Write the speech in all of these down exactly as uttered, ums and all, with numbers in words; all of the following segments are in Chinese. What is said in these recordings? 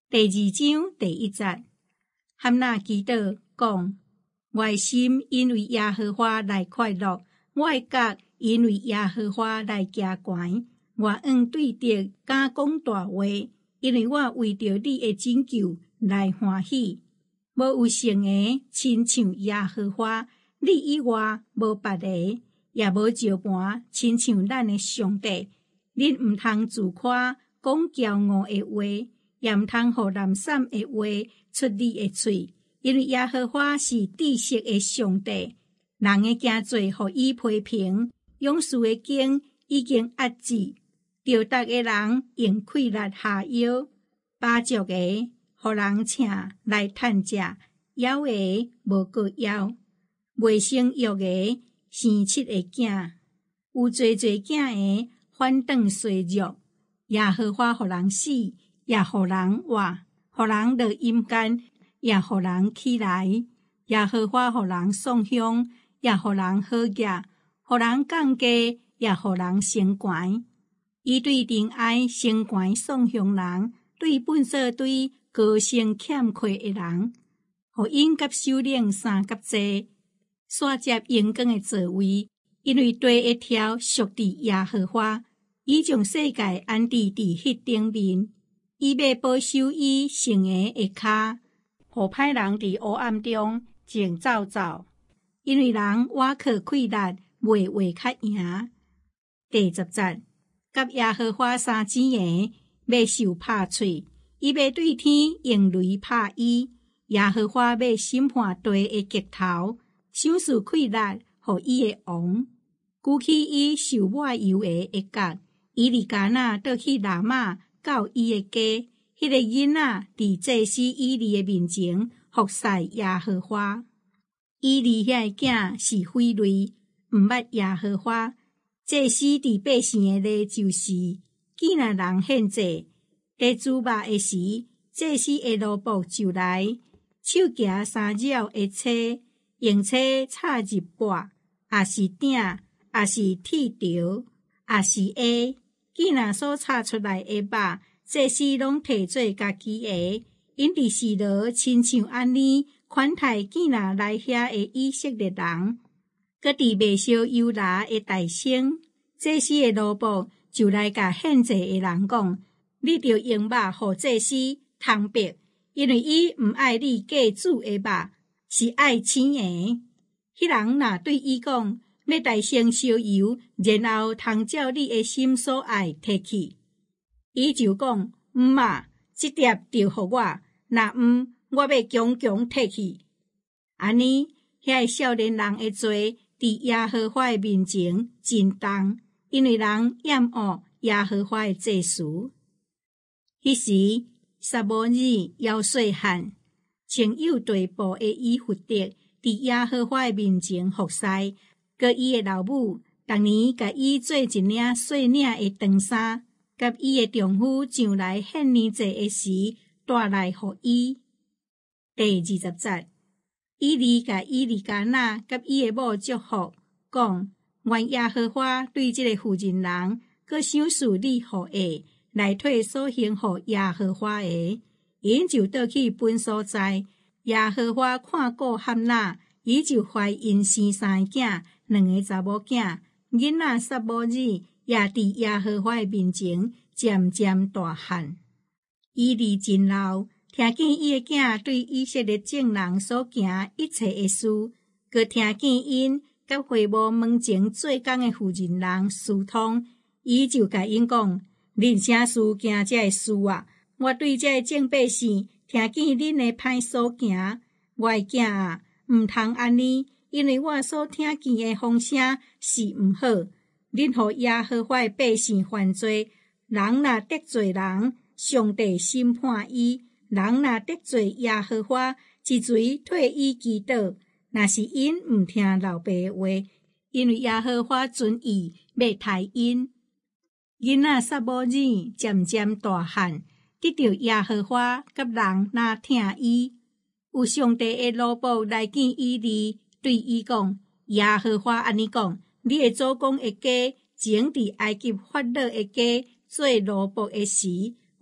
第二章第一节，汉娜祈禱講：我的心因為耶和華來快樂，我的角因為耶和華來加懸。我願對敵敢講大話，因為我為着你的拯救來歡喜。無有神的親像耶和華，你以外無別個，也無照盤親像咱的上帝。恁毋通自誇講驕傲的話，也毋通互濫散的話出你的喙，因為耶和華是知識的上帝。人的行罪互伊批評，勇士的經已經壓制，着逐個人用氣力下腰，巴足的互人請來趁食，枵的無過枵，未生育的生七個囝，有濟濟囝的反轉衰弱。耶和華互人死，也互人活，互人落陰間，也互人起來。耶和華互人送香，也互人好業，互人降低，也互人升懸。伊對仁愛升懸送香人，對糞掃堆高升欠虧的人，互因甲首領三甲濟，煞接陽光的座位，因為地會條屬佇耶和華。伊將世界安置佇迄頂面，伊要保守伊聖個的腳，互歹人佇黑暗中靜走走。因為人倚靠氣力，袂話較贏。第十節，甲耶和華相爭的，要受拍喙，伊要對天用雷拍伊。耶和華要審判地的極頭，賞賜氣力，互伊的王，舉起伊受抹油的一角。伊利加那倒去拿馬到伊的家，迄、那個囡仔佇祭司以利的面前服侍耶和華。以利遐個囝是匪類，毋捌耶和華。祭司佇百姓的禮就是，既若人獻祭，在煮肉的時，祭司的奴僕就來，手夾三鳥的車，用車插入鉢，也是鼎，也是鐵條，也是下。既若所插出來的肉，祭司攏摕做家己的，因佇示羅親像安尼款待既若來遐的以色列人。閣佇未燒油蠟的大省，祭司的奴僕就來甲獻祭的人講：你着用肉互祭司通白，因為伊毋愛你家煮的肉，是愛青的。迄人若對伊講，要大聲燒油，然後通照你的心所愛摕去。伊就講：毋啊，這碟就互我，若毋，我要強強摕去。安尼，遐少年人的罪佇耶和華的面前真重，因為人厭惡耶和華的祭司。迄時，撒母耳要細漢，穿有地布的以弗得，佇耶和華的面前服侍。佮伊的老母，逐年甲伊做一領細領的長衫，甲伊的丈夫上來獻年祭的時，帶來互伊。第二十節，以利甲以利加那甲伊的某祝福，講：願耶和華對這個婦人人，佮賞賜你互下，來退所行互耶和華的。因就倒去本所在，耶和華看顧漢娜，伊就懷孕生三個囝。兩個查某囝，囡仔撒母耳也佇耶和華的面前漸漸大漢。以利真老，聽見伊的囝對以色列眾人所行一切的事，閣聽見因甲會幕門前做工的婦人人私通，伊就甲因講：恁啥事行這個事啊？我對這個眾百姓聽見恁的歹所行，我的囝啊，毋通安尼。因為我所聽見的風聲是毋好，恁互耶和華的百姓犯罪，人若得罪人，上帝審判伊；人若得罪耶和華，一錘退伊祈禱。若是因毋聽老爸的話，因為耶和華准意要殺因。囡仔撒母耳漸漸大漢，得到耶和華甲人若聽伊。有上帝的奴僕來見以利。對伊講：耶和華安尼講，你的祖公的家前佇埃及法老的家做奴僕的時，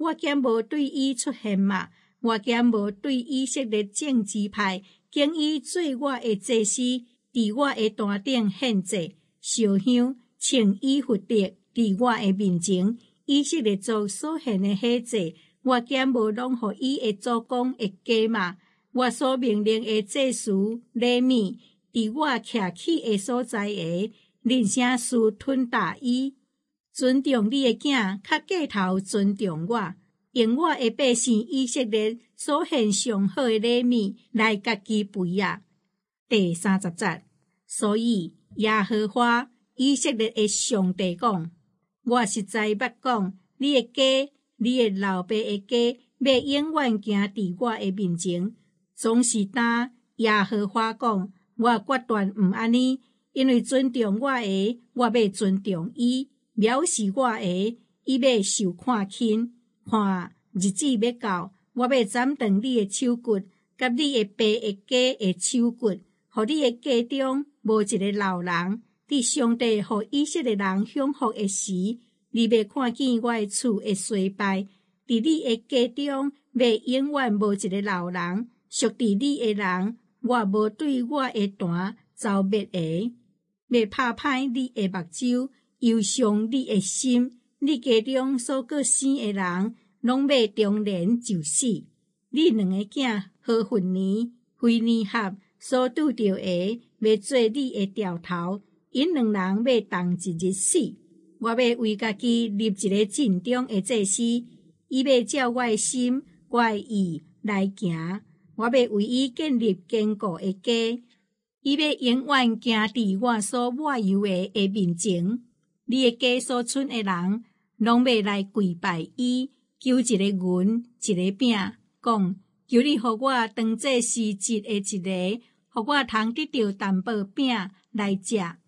我竟无对伊出现嘛，我竟无对以色列政治派，经伊做我的祭司，伫我的坛顶献祭、烧香、穿衣服的，伫我的面前，以色列族所献的火祭，我竟无拢互伊的祖公会加嘛。我所命令的祭司利未，伫我徛起的所在下，人声事吞大伊，尊重你的囝，较过头尊重我，用我的百姓以色列所献上好的礼物来家己肥啊。第三十节，所以耶和华以色列的上帝讲，我实在捌讲，你的家，你的老爸的家，要永远行伫我的面前。总是当耶和华讲，我决断毋安尼，因为尊重我的，我要尊重伊；藐视我的，伊要受看轻。看日子要到，我要斩断你的手骨，甲你的爸的家的手骨，互你的家中无一个老人。伫上帝互以色列人享福的时，你要看见我的厝会衰败；伫你的家中要永远无一个老人。属伫你的人，我无对我的坛造灭的，要拍歹你的目睭，忧伤你的心。你家中所过生的人，拢要中年就死。你两个囝好混年，非年合所拄着的，要做你的掉头。因两人要同一日死。我要为家己立一个尽忠的祭司，伊要照我的心、我的意来行。我要为伊建立坚固的家，伊要永远行伫我所抹油的的面前。你的家所剩的人，拢要来跪拜伊，求一个银，一个饼，讲求你互我当这时节的一个，互我通得到淡薄饼来食。